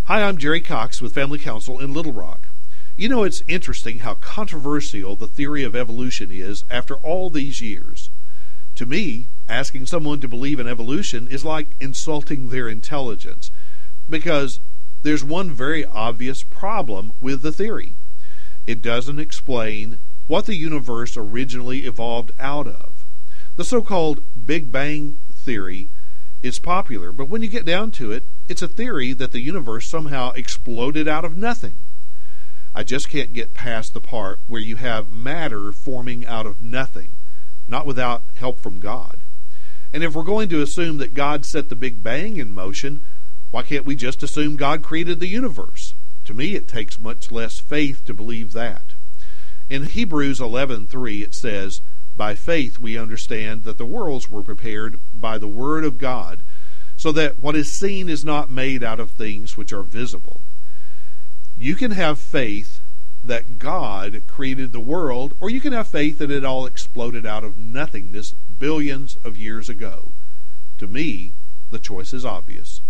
Hi, I'm Jerry Cox with Family Council in Little Rock. You know, it's interesting how controversial the theory of evolution is after all these years. To me, asking someone to believe in evolution is like insulting their intelligence, because there's one very obvious problem with the theory. It doesn't explain what the universe originally evolved out of. The so-called Big Bang theory is popular, but when you get down to it, it's a theory that the universe somehow exploded out of nothing. I just can't get past the part where you have matter forming out of nothing, not without help from God. And if we're going to assume that God set the Big Bang in motion, why can't we just assume God created the universe? To me, it takes much less faith to believe that. In Hebrews 11:3, it says, "By faith we understand that the worlds were prepared by the word of God, so that what is seen is not made out of things which are visible." You can have faith that God created the world, or you can have faith that it all exploded out of nothingness billions of years ago. To me, the choice is obvious.